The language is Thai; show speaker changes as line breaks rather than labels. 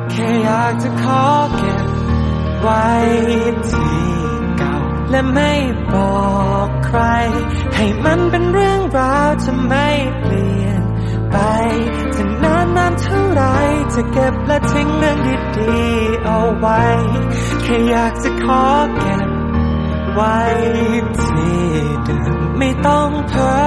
แค่อยากจะขอเก็บไว้ที่เก่าและไม่บอกใครให้มันเป็นเรื่องราวจะไม่เปลี่ยนไปจะนานเท่าไรจะเก็บและทิ้งเรื่องดีๆเอาไว้แค่อยากจะขอเก็บไว้ที่เดิมไม่ต้องเพ้อ